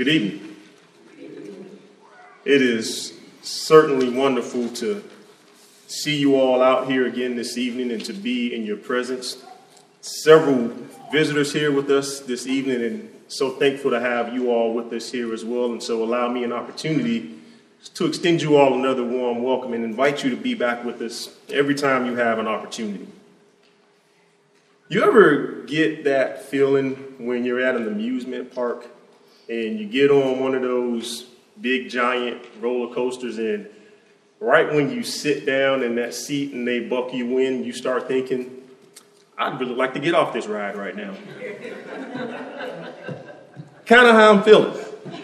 Good evening. It is certainly wonderful to see you all out here again this evening and to be in your presence. Several visitors here with us this evening, and so thankful to have you all with us here as well. And so allow me an opportunity to extend you all another warm welcome and invite you to be back with us every time you have an opportunity. You ever get that feeling when you're at an amusement park and you get on one of those big giant roller coasters, and right when you sit down in that seat and they buckle you in, you start thinking, I'd really like to get off this ride right now. Kind of how I'm feeling.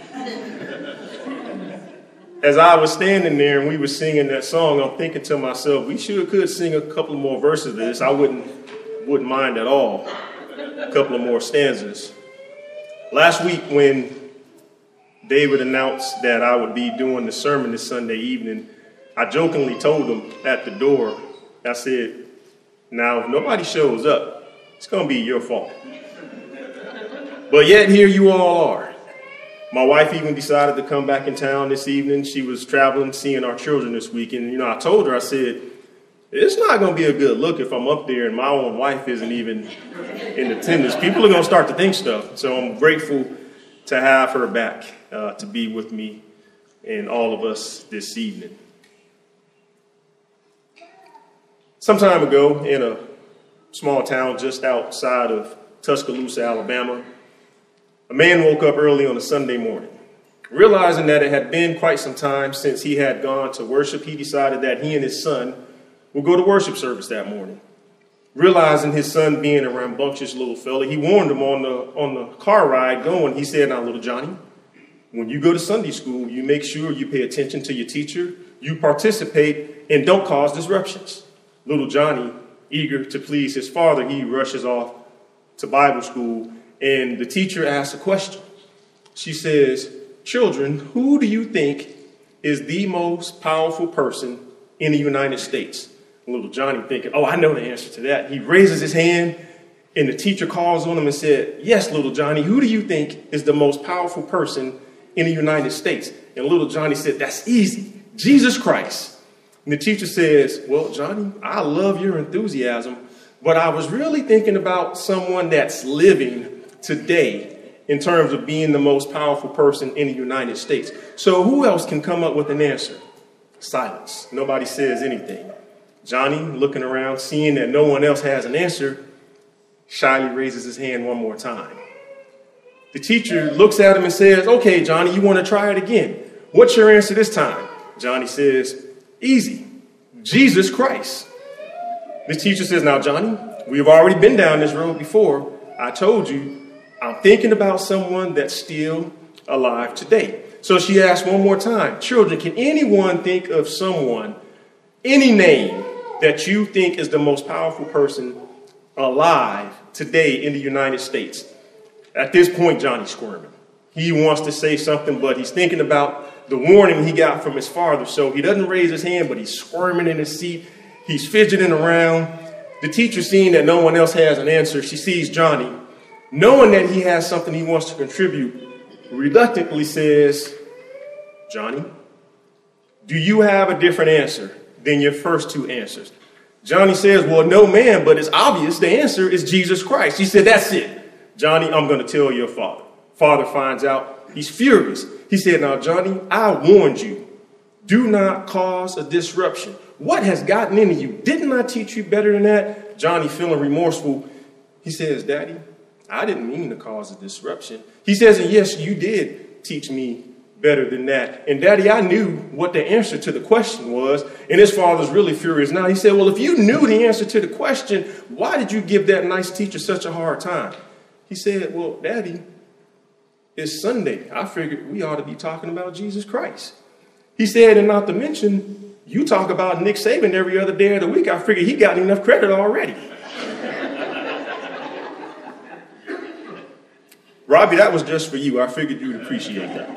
As I was standing there and we were singing that song, I'm thinking to myself, we could sing a couple more verses of this. I wouldn't mind at all. A couple of more stanzas. Last week when David announced that I would be doing the sermon this Sunday evening, I jokingly told him at the door, I said, now if nobody shows up, it's going to be your fault. But yet here you all are. My wife even decided to come back in town this evening. She was traveling, seeing our children this weekend. And, I told her, I said, it's not going to be a good look if I'm up there and my own wife isn't even in attendance. People are going to start to think stuff. So I'm grateful to have her back to be with me and all of us this evening. Some time ago, in a small town just outside of Tuscaloosa, Alabama, a man woke up early on a Sunday morning. Realizing that it had been quite some time since he had gone to worship, he decided that he and his son would go to worship service that morning. Realizing his son being a rambunctious little fella, he warned him on the car ride going. He said, now, little Johnny, when you go to Sunday school, you make sure you pay attention to your teacher, you participate, and don't cause disruptions. Little Johnny, eager to please his father, he rushes off to Bible school, and the teacher asks a question. She says, children, who do you think is the most powerful person in the United States? Little Johnny thinking, I know the answer to that. He raises his hand, and the teacher calls on him and said, yes, little Johnny, who do you think is the most powerful person in the United States? And little Johnny said, that's easy, Jesus Christ. And the teacher says, well, Johnny, I love your enthusiasm, but I was really thinking about someone that's living today in terms of being the most powerful person in the United States. So who else can come up with an answer? Silence. Nobody says anything. Johnny, looking around, seeing that no one else has an answer, shyly raises his hand one more time. The teacher looks at him and says, okay, Johnny, you want to try it again? What's your answer this time? Johnny says, easy, Jesus Christ. The teacher says, now, Johnny, we've already been down this road before. I told you, I'm thinking about someone that's still alive today. So she asked one more time, children, can anyone think of someone, any name, that you think is the most powerful person alive today in the United States? At this point, Johnny's squirming. He wants to say something, but he's thinking about the warning he got from his father. So he doesn't raise his hand, but he's squirming in his seat. He's fidgeting around. The teacher, seeing that no one else has an answer, she sees Johnny. Knowing that he has something he wants to contribute, reluctantly says, Johnny, do you have a different answer than your first two answers? Johnny says, well, no, ma'am, but it's obvious the answer is Jesus Christ. She said, that's it. Johnny, I'm going to tell your father. Father finds out. He's furious. He said, now, Johnny, I warned you. Do not cause a disruption. What has gotten into you? Didn't I teach you better than that? Johnny, feeling remorseful, he says, Daddy, I didn't mean to cause a disruption. He says, and yes, you did teach me better than that. And Daddy, I knew what the answer to the question was. And his father's really furious now. He said, well, if you knew the answer to the question, why did you give that nice teacher such a hard time? He said, well, Daddy, it's Sunday. I figured we ought to be talking about Jesus Christ. He said, and not to mention, you talk about Nick Saban every other day of the week. I figured he got enough credit already. Robbie, that was just for you. I figured you'd appreciate that.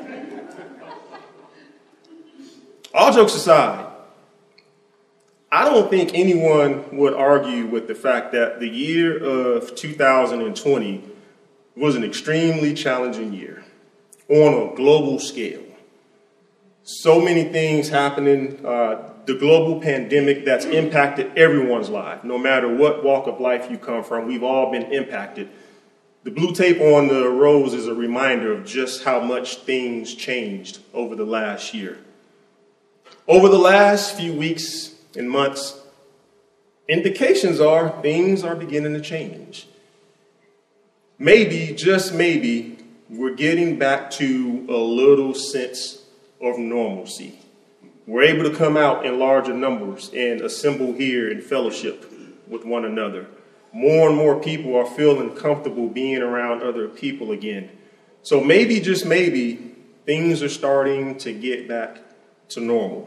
All jokes aside, I don't think anyone would argue with the fact that the year of 2020 was an extremely challenging year. on a global scale. So many things happening. The global pandemic that's impacted everyone's life. No matter what walk of life you come from, we've all been impacted. The blue tape on the rose is a reminder of just how much things changed over the last year. Over the last few weeks and months, indications are things are beginning to change. Maybe, just maybe, we're getting back to a little sense of normalcy. We're able to come out in larger numbers and assemble here in fellowship with one another. More and more people are feeling comfortable being around other people again. So maybe, just maybe, things are starting to get back to normal.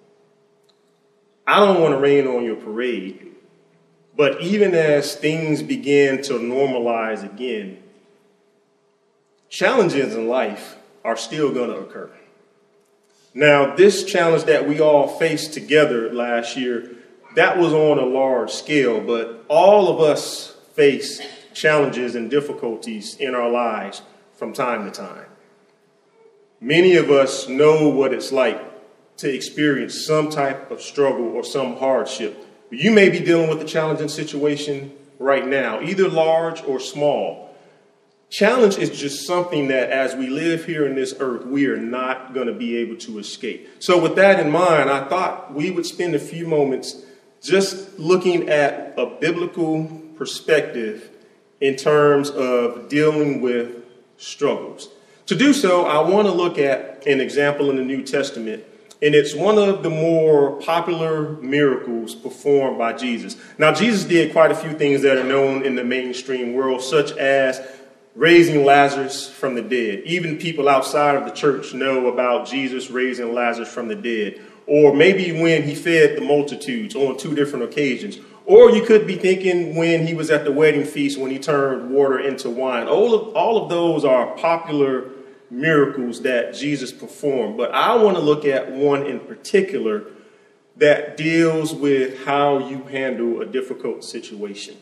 I don't want to rain on your parade, but even as things begin to normalize again, challenges in life are still going to occur. Now, this challenge that we all faced together last year, that was on a large scale, but all of us face challenges and difficulties in our lives from time to time. Many of us know what it's like to experience some type of struggle or some hardship. You may be dealing with a challenging situation right now, either large or small. Challenge is just something that as we live here in this earth, we are not going to be able to escape. So with that in mind, I thought we would spend a few moments just looking at a biblical perspective in terms of dealing with struggles. To do so, I want to look at an example in the New Testament, and it's one of the more popular miracles performed by Jesus. Now, Jesus did quite a few things that are known in the mainstream world, such as raising Lazarus from the dead. Even people outside of the church know about Jesus raising Lazarus from the dead. Or maybe when he fed the multitudes on 2 different occasions. Or you could be thinking when he was at the wedding feast when he turned water into wine. All of those are popular miracles that Jesus performed. But I want to look at one in particular that deals with how you handle a difficult situation.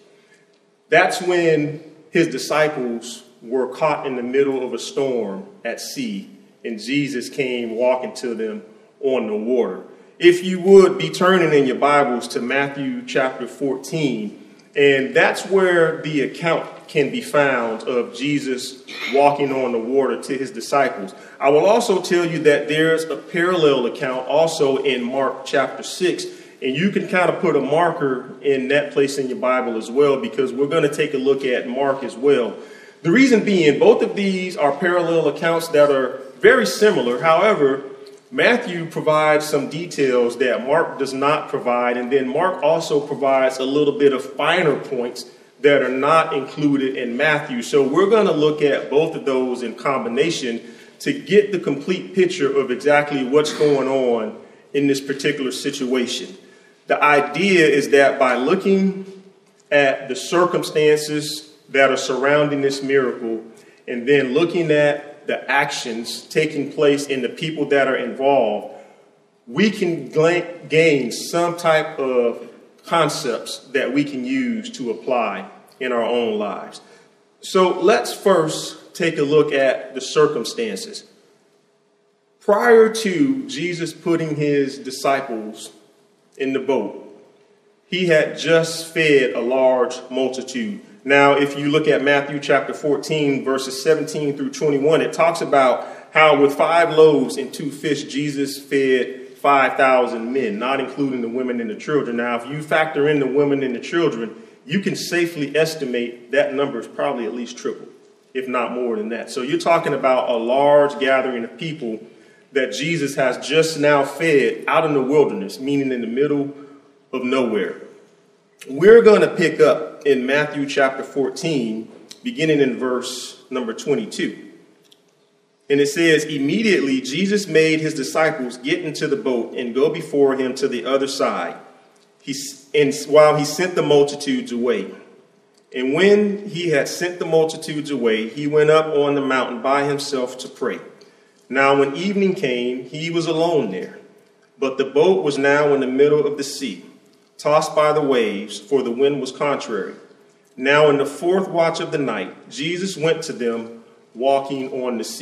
That's when his disciples were caught in the middle of a storm at sea, and Jesus came walking to them on the water. If you would be turning in your Bibles to Matthew chapter 14, and that's where the account can be found of Jesus walking on the water to his disciples. I will also tell you that there's a parallel account also in Mark chapter 6, and you can kind of put a marker in that place in your Bible as well, because we're going to take a look at Mark as well. The reason being, both of these are parallel accounts that are very similar. However, Matthew provides some details that Mark does not provide, and then Mark also provides a little bit of finer points that are not included in Matthew. So we're going to look at both of those in combination to get the complete picture of exactly what's going on in this particular situation. The idea is that by looking at the circumstances that are surrounding this miracle, and then looking at the actions taking place in the people that are involved, we can gain some type of concepts that we can use to apply in our own lives. So let's first take a look at the circumstances. Prior to Jesus putting his disciples in the boat, he had just fed a large multitude. Now, if you look at Matthew chapter 14, verses 17 through 21, it talks about how with 5 loaves and 2 fish, Jesus fed 5,000 men, not including the women and the children. Now, if you factor in the women and the children, you can safely estimate that number is probably at least triple, if not more than that. So you're talking about a large gathering of people that Jesus has just now fed out in the wilderness, meaning in the middle of nowhere. We're going to pick up in Matthew chapter 14, beginning in verse number 22. And it says, immediately Jesus made his disciples get into the boat and go before him to the other side, while he sent the multitudes away. And when he had sent the multitudes away, he went up on the mountain by himself to pray. Now, when evening came, he was alone there. But the boat was now in the middle of the sea, tossed by the waves, for the wind was contrary. Now, in the 4th watch of the night, Jesus went to them walking on the sea.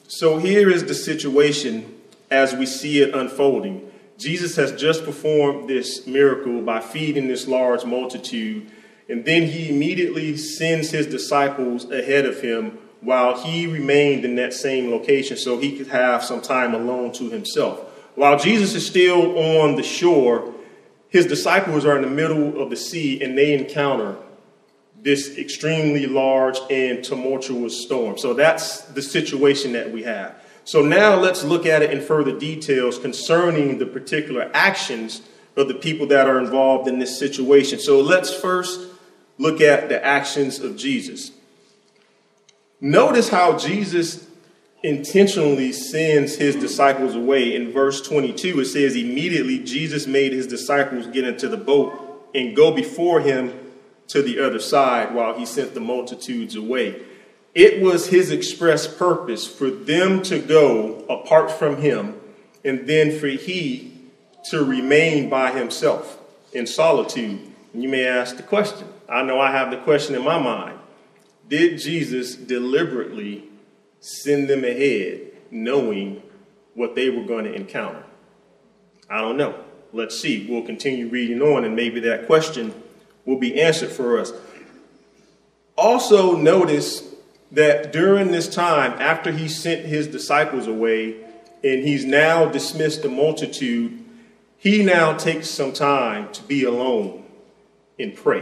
So here is the situation as we see it unfolding. Jesus has just performed this miracle by feeding this large multitude, and then he immediately sends his disciples ahead of him while he remained in that same location so he could have some time alone to himself. While Jesus is still on the shore, his disciples are in the middle of the sea and they encounter this extremely large and tumultuous storm. So that's the situation that we have. So now let's look at it in further details concerning the particular actions of the people that are involved in this situation. So let's first look at the actions of Jesus. Notice how Jesus intentionally sends his disciples away. In verse 22, it says, immediately Jesus made his disciples get into the boat and go before him to the other side while he sent the multitudes away. It was his express purpose for them to go apart from him and then for he to remain by himself in solitude. And you may ask the question. I know I have the question in my mind. Did Jesus deliberately send them ahead knowing what they were going to encounter? I don't know. Let's see. We'll continue reading on and maybe that question will be answered for us. Also notice that during this time, after he sent his disciples away and he's now dismissed the multitude, he now takes some time to be alone and pray.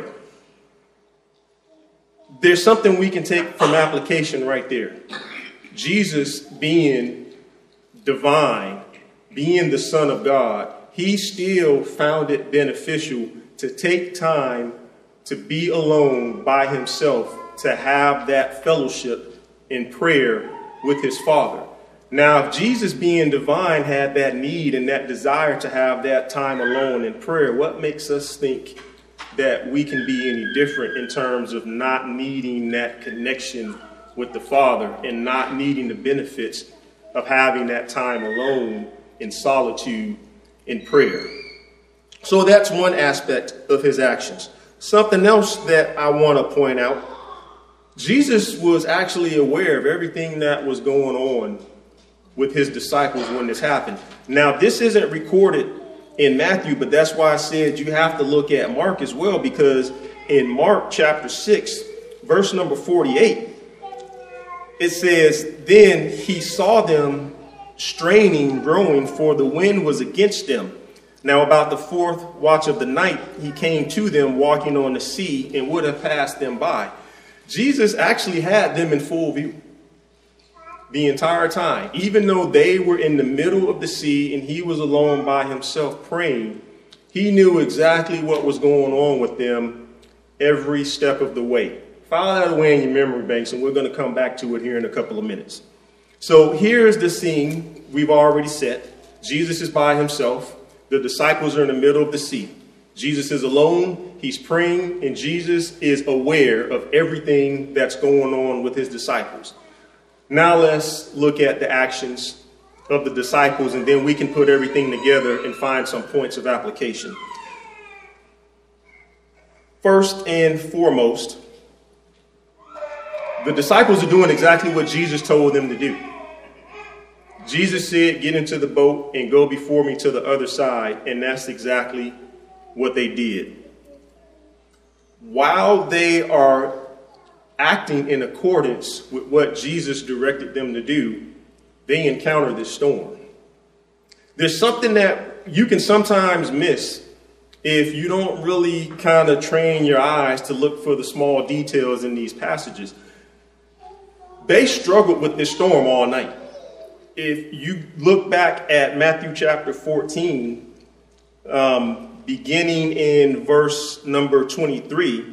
There's something we can take from application right there. Jesus being divine, being the Son of God, he still found it beneficial to take time to be alone by himself, to have that fellowship in prayer with his Father. Now, if Jesus being divine had that need and that desire to have that time alone in prayer, what makes us think that we can be any different in terms of not needing that connection with the Father and not needing the benefits of having that time alone in solitude in prayer? So that's one aspect of his actions. Something else that I want to point out, Jesus was actually aware of everything that was going on with his disciples when this happened. Now, this isn't recorded in Matthew, but that's why I said you have to look at Mark as well, because in Mark chapter 6, verse number 48, it says, then he saw them straining, growing, for the wind was against them. Now, about the fourth watch of the night, he came to them walking on the sea and would have passed them by. Jesus actually had them in full view the entire time. Even though they were in the middle of the sea and he was alone by himself praying, he knew exactly what was going on with them every step of the way. File that away in your memory banks, and we're going to come back to it here in a couple of minutes. So here's the scene we've already set. Jesus is by himself. The disciples are in the middle of the sea. Jesus is alone. He's praying, and Jesus is aware of everything that's going on with his disciples. Now let's look at the actions of the disciples, and then we can put everything together and find some points of application. First and foremost, the disciples are doing exactly what Jesus told them to do. Jesus said, get into the boat and go before me to the other side. And that's exactly what they did. While they are acting in accordance with what Jesus directed them to do, they encounter this storm. There's something that you can sometimes miss if you don't really kind of train your eyes to look for the small details in these passages. They struggled with this storm all night. If you look back at Matthew chapter 14, beginning in verse number 24,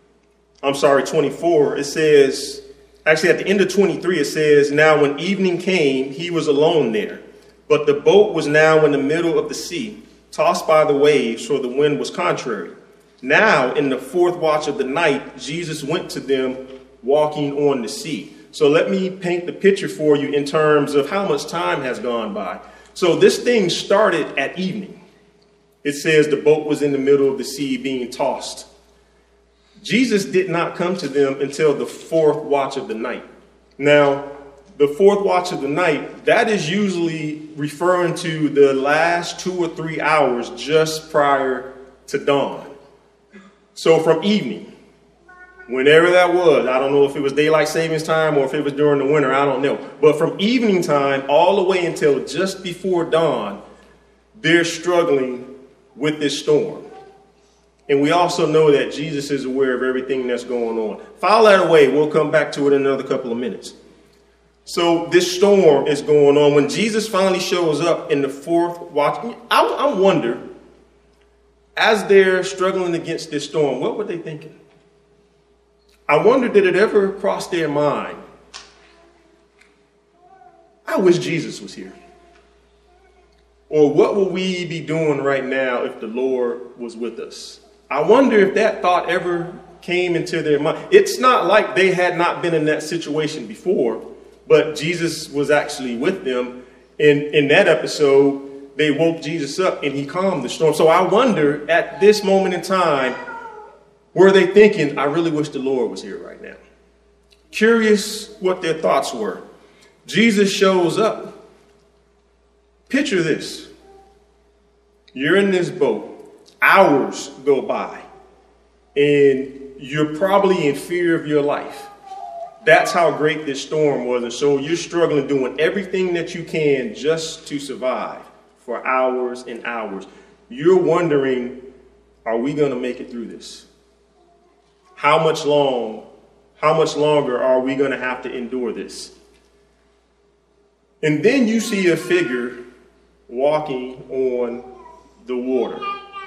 it says, actually at the end of 23, it says, now when evening came, he was alone there, but the boat was now in the middle of the sea, tossed by the waves, for the wind was contrary. Now in the fourth watch of the night, Jesus went to them walking on the sea. So let me paint the picture for you in terms of how much time has gone by. So this thing started at evening. It says the boat was in the middle of the sea being tossed. Jesus did not come to them until the fourth watch of the night. Now, the fourth watch of the night, that is usually referring to the last 2 or 3 hours just prior to dawn. So from evening, whenever that was, I don't know if it was daylight savings time or if it was during the winter, I don't know. But from evening time all the way until just before dawn, they're struggling with this storm. And we also know that Jesus is aware of everything that's going on. File that away. We'll come back to it in another couple of minutes. So this storm is going on. When Jesus finally shows up in the fourth watch, I wonder, as they're struggling against this storm, what were they thinking? I wonder, did it ever cross their mind? I wish Jesus was here. Or what will we be doing right now if the Lord was with us? I wonder if that thought ever came into their mind. It's not like they had not been in that situation before, but Jesus was actually with them. In that episode, they woke Jesus up and he calmed the storm. So I wonder at this moment in time, were they thinking, I really wish the Lord was here right now? Curious what their thoughts were. Jesus shows up. Picture this. You're in this boat. Hours go by. And you're probably in fear of your life. That's how great this storm was. And so you're struggling, doing everything that you can just to survive for hours and hours. You're wondering, are we going to make it through this? How much longer are we going to have to endure this? And then you see a figure walking on the water.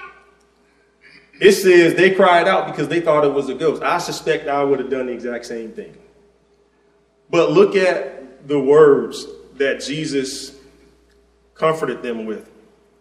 It says they cried out because they thought it was a ghost. I suspect I would have done the exact same thing. But look at the words that Jesus comforted them with.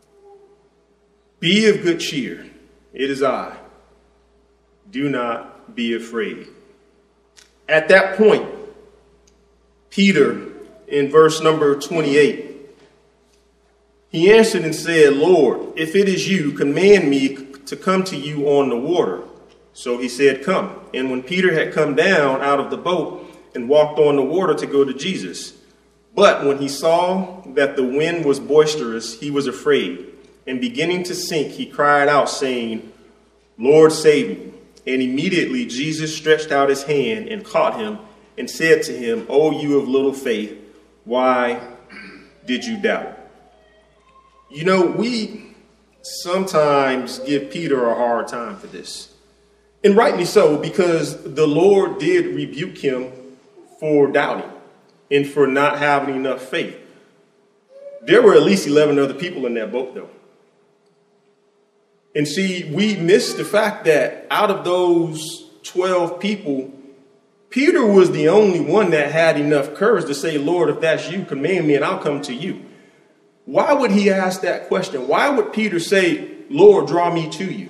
Be of good cheer. It is I. Do not be afraid. At that point, Peter, in verse number 28, he answered and said, Lord, if it is you, command me to come to you on the water. So he said, come. And when Peter had come down out of the boat and walked on the water to go to Jesus, but when he saw that the wind was boisterous, he was afraid. And beginning to sink, he cried out, saying, Lord, save me. And immediately Jesus stretched out his hand and caught him and said to him, O you of little faith, why did you doubt? You know, we sometimes give Peter a hard time for this. And rightly so, because the Lord did rebuke him for doubting and for not having enough faith. There were at least 11 other people in that boat, though. And see, we miss the fact that out of those 12 people, Peter was the only one that had enough courage to say, Lord, if that's you, command me and I'll come to you. Why would he ask that question? Why would Peter say, Lord, draw me to you?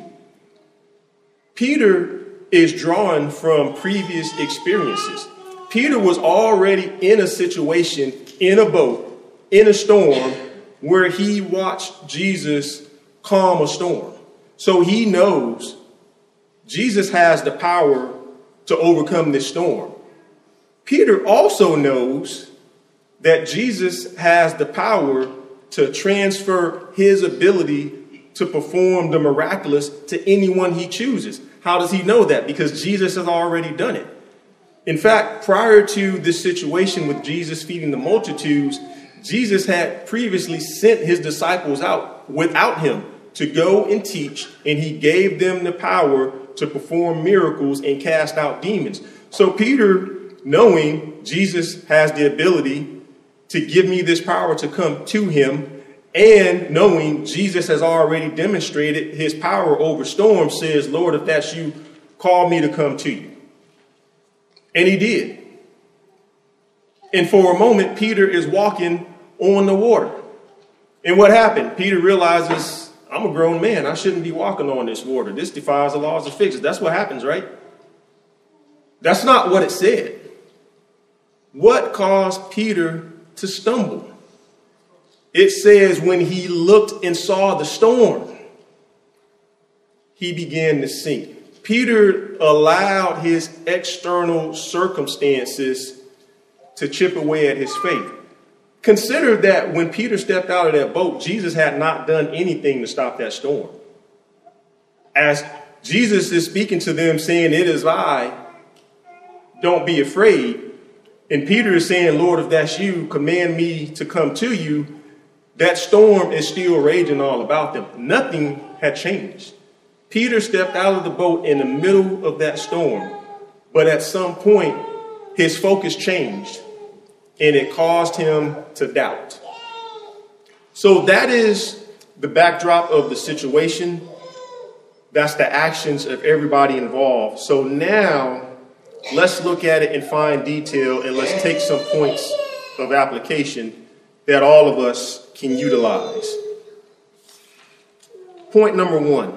Peter is drawing from previous experiences. Peter was already in a situation, in a boat, in a storm, where he watched Jesus calm a storm. So he knows Jesus has the power to overcome this storm. Peter also knows that Jesus has the power to transfer his ability to perform the miraculous to anyone he chooses. How does he know that? Because Jesus has already done it. In fact, prior to this situation with Jesus feeding the multitudes, Jesus had previously sent his disciples out without him to go and teach, and he gave them the power to perform miracles and cast out demons. So Peter, knowing Jesus has the ability to give me this power to come to him, and knowing Jesus has already demonstrated his power over storms, says, Lord, if that's you, call me to come to you. And he did. And for a moment, Peter is walking on the water. And what happened? Peter realizes, I'm a grown man. I shouldn't be walking on this water. This defies the laws of physics. That's what happens, right? That's not what it said. What caused Peter to stumble? It says when he looked and saw the storm, he began to sink. Peter allowed his external circumstances to chip away at his faith. Consider that when Peter stepped out of that boat, Jesus had not done anything to stop that storm. As Jesus is speaking to them saying, "It is I, don't be afraid." And Peter is saying, "Lord, if that's you, command me to come to you." That storm is still raging all about them. Nothing had changed. Peter stepped out of the boat in the middle of that storm. But at some point, his focus changed and it caused him to doubt. So that is the backdrop of the situation. That's the actions of everybody involved. So now let's look at it in fine detail and let's take some points of application that all of us can utilize. Point number one.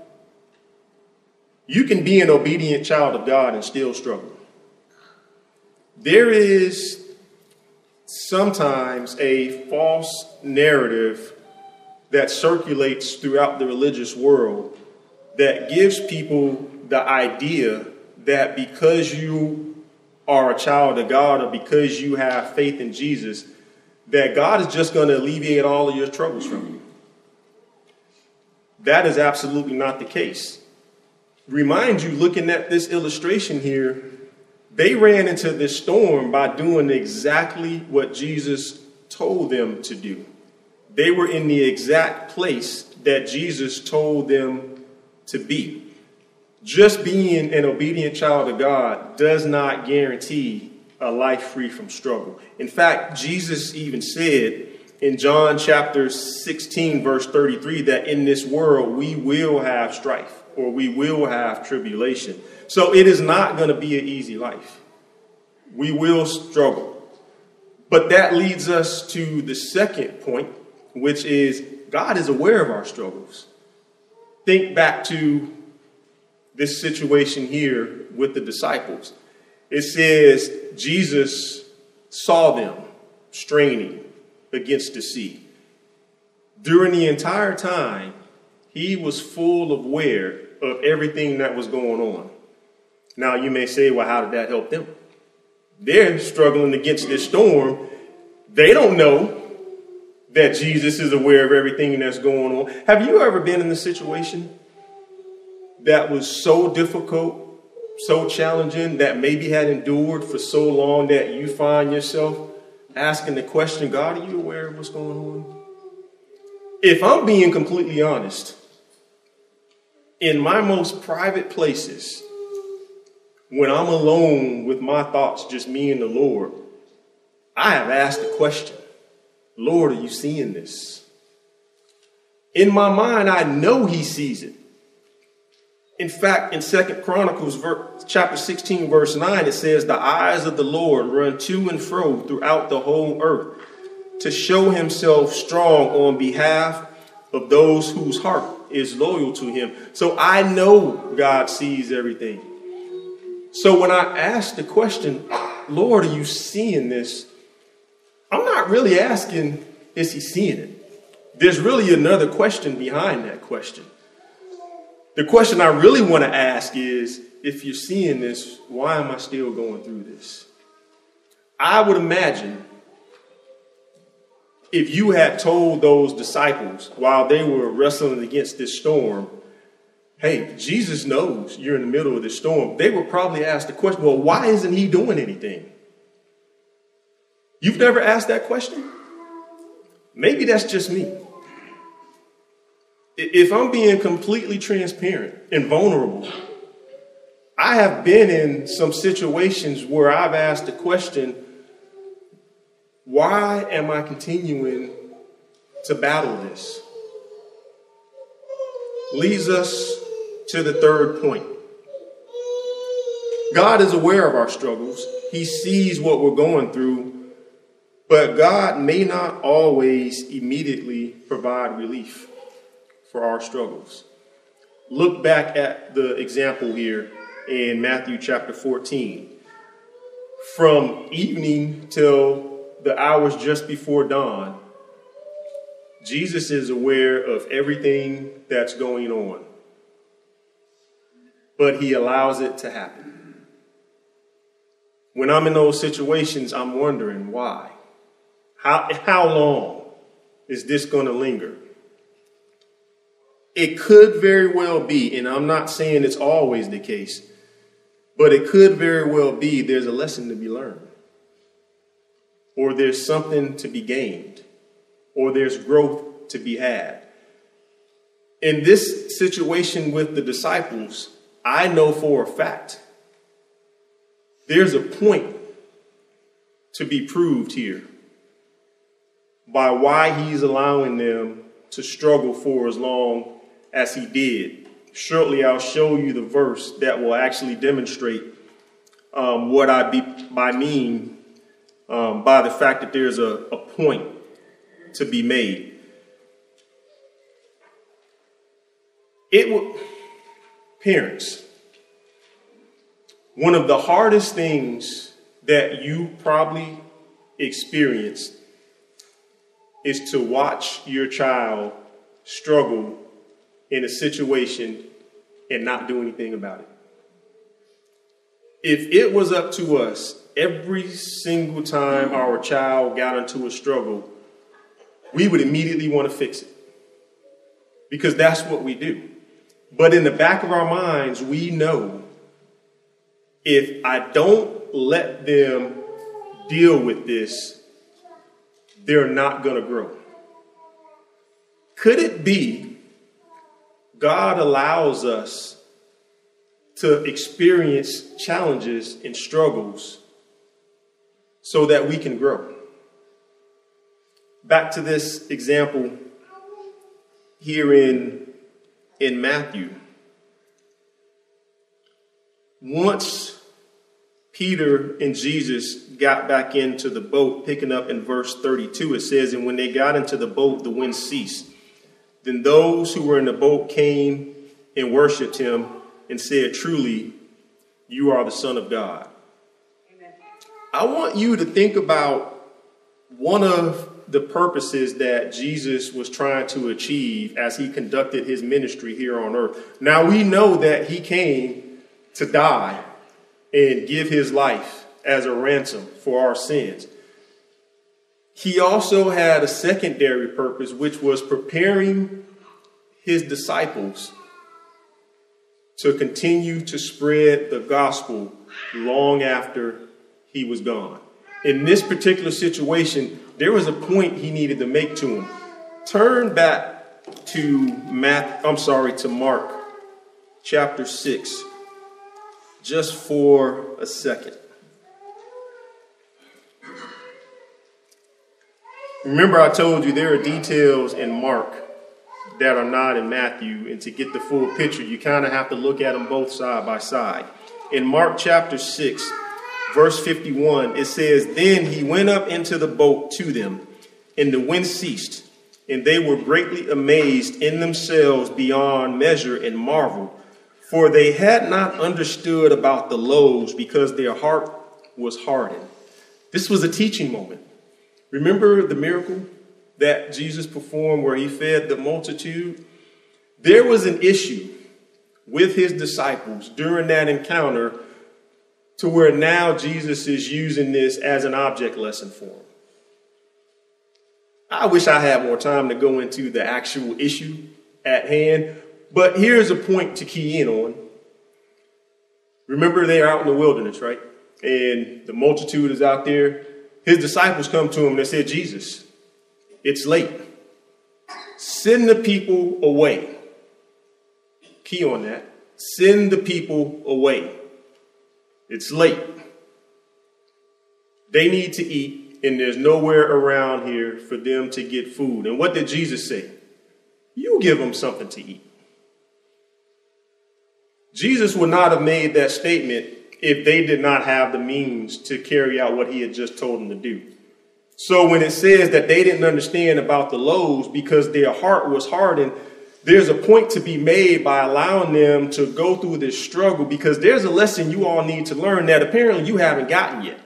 You can be an obedient child of God and still struggle. There is sometimes a false narrative that circulates throughout the religious world that gives people the idea that because you are a child of God or because you have faith in Jesus, that God is just going to alleviate all of your troubles from you. That is absolutely not the case. Remind you, looking at this illustration here, they ran into this storm by doing exactly what Jesus told them to do. They were in the exact place that Jesus told them to be. Just being an obedient child of God does not guarantee a life free from struggle. In fact, Jesus even said in John chapter 16, verse 33, that in this world we will have strife or we will have tribulation. So it is not going to be an easy life. We will struggle. But that leads us to the second point, which is God is aware of our struggles. Think back to this situation here with the disciples. It says Jesus saw them straining against the sea. During the entire time, he was full aware of everything that was going on. Now you may say, well, how did that help them? They're struggling against this storm. They don't know that Jesus is aware of everything that's going on. Have you ever been in a situation that was so difficult, so challenging, that maybe had endured for so long that you find yourself asking the question, God, are you aware of what's going on? If I'm being completely honest, in my most private places, when I'm alone with my thoughts, just me and the Lord, I have asked the question, Lord, are you seeing this? In my mind, I know he sees it. In fact, in 2 Chronicles chapter 16, verse 9, it says, the eyes of the Lord run to and fro throughout the whole earth to show himself strong on behalf of those whose heart is loyal to him. So I know God sees everything. So when I ask the question, Lord, are you seeing this? I'm not really asking, is he seeing it? There's really another question behind that question. The question I really want to ask is, if you're seeing this, why am I still going through this? I would imagine if you had told those disciples while they were wrestling against this storm, hey, Jesus knows you're in the middle of this storm, they would probably ask the question, well, why isn't he doing anything? You've never asked that question? Maybe that's just me. If I'm being completely transparent and vulnerable, I have been in some situations where I've asked the question, why am I continuing to battle this? Leads us to the third point. God is aware of our struggles. He sees what we're going through, but God may not always immediately provide relief for our struggles. Look back at the example here in Matthew chapter 14. From evening till the hours just before dawn, Jesus is aware of everything that's going on, but he allows it to happen. when I'm in those situations, I'm wondering why. How long is this going to linger? It could very well be, and I'm not saying it's always the case, but it could very well be there's a lesson to be learned, or there's something to be gained, or there's growth to be had. In this situation with the disciples, I know for a fact there's a point to be proved here by why he's allowing them to struggle for as long as he did. Shortly, I'll show you the verse that will actually demonstrate what I mean by the fact that there's a point to be made. Parents, one of the hardest things that you probably experience is to watch your child struggle in a situation and not do anything about it. If it was up to us, every single time our child got into a struggle, we would immediately want to fix it, because that's what we do. But in the back of our minds, we know if I don't let them deal with this, they're not going to grow. Could it be God allows us to experience challenges and struggles so that we can grow? Back to this example here in Matthew. Once Peter and Jesus got back into the boat, picking up in verse 32, it says, "And when they got into the boat, the wind ceased. Then those who were in the boat came and worshiped him and said, 'Truly, you are the Son of God.'" Amen. I want you to think about one of the purposes that Jesus was trying to achieve as he conducted his ministry here on earth. Now, we know that he came to die and give his life as a ransom for our sins. He also had a secondary purpose, which was preparing his disciples to continue to spread the gospel long after he was gone. In this particular situation, there was a point he needed to make to them. Turn back to Mark chapter 6, just for a second. Remember, I told you there are details in Mark that are not in Matthew, and to get the full picture, you kind of have to look at them both side by side. In Mark chapter 6, verse 51, it says, "Then he went up into the boat to them, and the wind ceased, and they were greatly amazed in themselves beyond measure and marveled, for they had not understood about the loaves, because their heart was hardened." This was a teaching moment. Remember the miracle that Jesus performed where he fed the multitude? There was an issue with his disciples during that encounter to where now Jesus is using this as an object lesson for them. I wish I had more time to go into the actual issue at hand, but here's a point to key in on. Remember, they're out in the wilderness, right? And the multitude is out there. His disciples come to him and they said, "Jesus, it's late. Send the people away." Key on that. Send the people away. It's late. They need to eat, and there's nowhere around here for them to get food. And what did Jesus say? You give them something to eat. Jesus would not have made that statement if they did not have the means to carry out what he had just told them to do. So when it says that they didn't understand about the loaves because their heart was hardened, there's a point to be made by allowing them to go through this struggle, because there's a lesson you all need to learn that apparently you haven't gotten yet.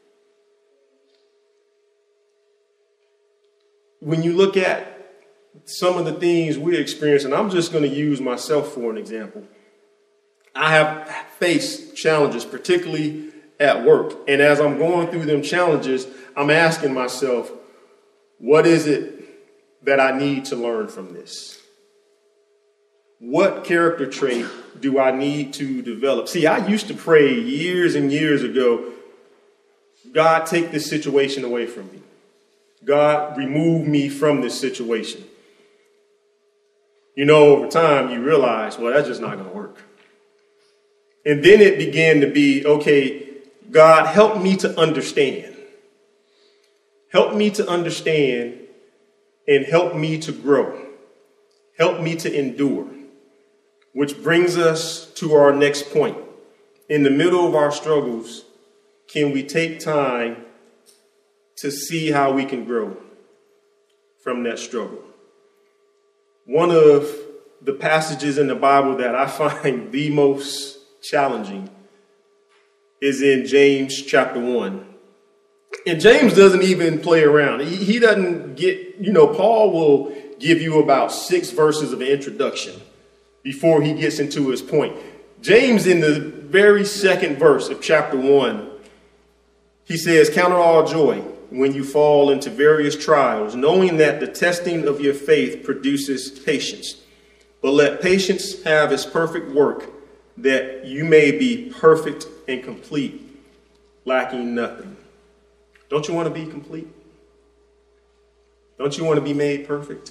When you look at some of the things we're experiencing, I'm just going to use myself for an example. I have faced challenges, particularly at work. And as I'm going through them challenges, I'm asking myself, what is it that I need to learn from this? What character trait do I need to develop? See, I used to pray years and years ago, God, take this situation away from me. God, remove me from this situation. You know, over time, you realize, well, that's just not going to work. And then it began to be, okay, God, help me to understand. Help me to understand and help me to grow. Help me to endure. Which brings us to our next point. In the middle of our struggles, can we take time to see how we can grow from that struggle? One of the passages in the Bible that I find the most challenging is in James chapter 1. And James doesn't even play around. He doesn't get, Paul will give you about 6 verses of an introduction before he gets into his point. James, in the very second verse of chapter 1, he says, "Count it all joy when you fall into various trials, knowing that the testing of your faith produces patience. But let patience have its perfect work, that you may be perfect and complete, lacking nothing." Don't you want to be complete? Don't you want to be made perfect?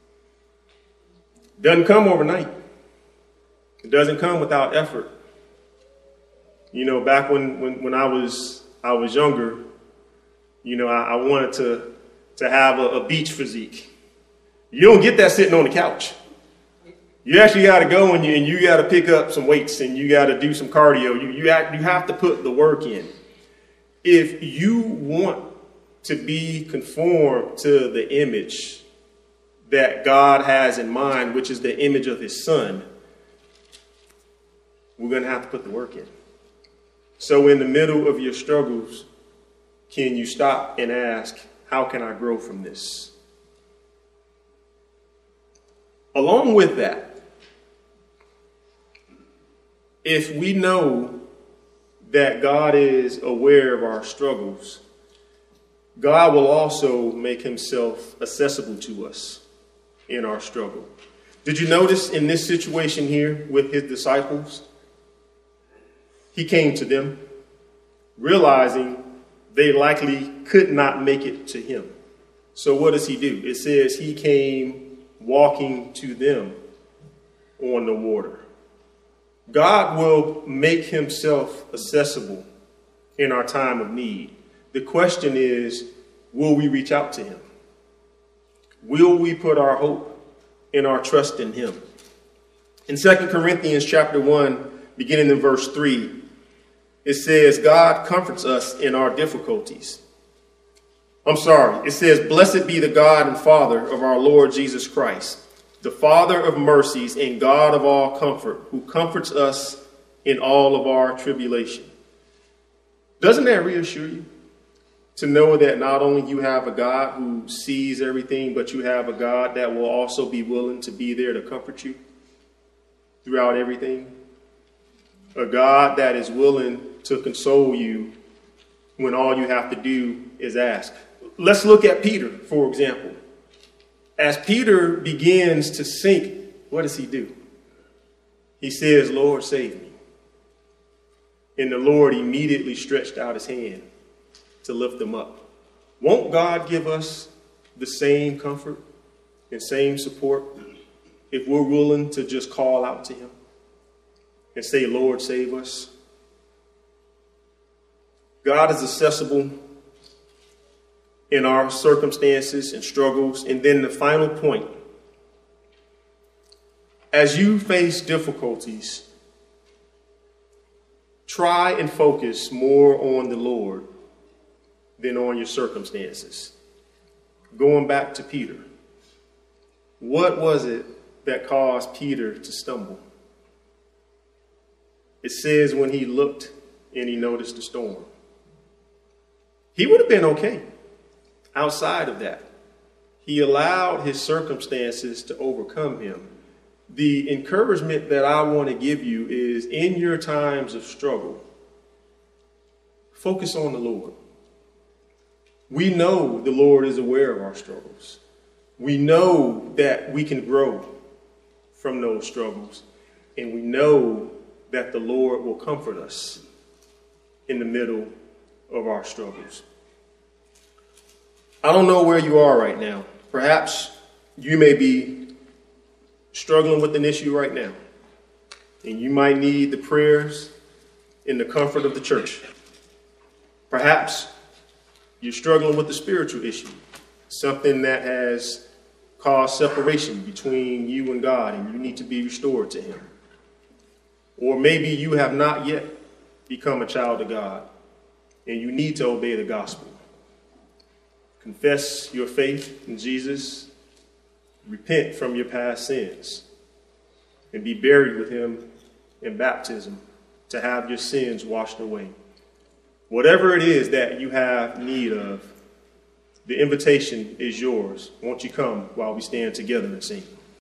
It doesn't come overnight. It doesn't come without effort. Back when I was younger, I wanted to have a beach physique. You don't get that sitting on the couch. You actually got to go and you got to pick up some weights and you got to do some cardio. You have to put the work in. If you want to be conformed to the image that God has in mind, which is the image of his son, we're going to have to put the work in. So in the middle of your struggles, can you stop and ask, how can I grow from this? Along with that, if we know that God is aware of our struggles, God will also make himself accessible to us in our struggle. Did you notice in this situation here with his disciples? He came to them, realizing they likely could not make it to him. So what does he do? It says he came walking to them on the water. God will make himself accessible in our time of need. The question is, will we reach out to him? Will we put our hope and our trust in him? In 2 Corinthians chapter 1, beginning in verse 3, it says, God comforts us in our difficulties. It says, "Blessed be the God and Father of our Lord Jesus Christ, the Father of mercies and God of all comfort, who comforts us in all of our tribulation." Doesn't that reassure you? To know that not only you have a God who sees everything, but you have a God that will also be willing to be there to comfort you throughout everything. A God that is willing to console you when all you have to do is ask. Let's look at Peter, for example. As Peter begins to sink, what does he do? He says, "Lord, save me." And the Lord immediately stretched out his hand to lift them up. Won't God give us the same comfort and same support if we're willing to just call out to him and say, "Lord, save us"? God is accessible in our circumstances and struggles. And then the final point, as you face difficulties, try and focus more on the Lord than on your circumstances. Going back to Peter, what was it that caused Peter to stumble? It says when he looked and he noticed the storm. He would have been okay outside of that. He allowed his circumstances to overcome him. The encouragement that I want to give you is, in your times of struggle, focus on the Lord. We know the Lord is aware of our struggles. We know that we can grow from those struggles. And we know that the Lord will comfort us in the middle of our struggles. I don't know where you are right now. Perhaps you may be struggling with an issue right now, and you might need the prayers and the comfort of the church. Perhaps you're struggling with a spiritual issue, something that has caused separation between you and God, and you need to be restored to him. Or maybe you have not yet become a child of God, and you need to obey the gospel. Confess your faith in Jesus, repent from your past sins, and be buried with him in baptism to have your sins washed away. Whatever it is that you have need of, the invitation is yours. Won't you come while we stand together and sing?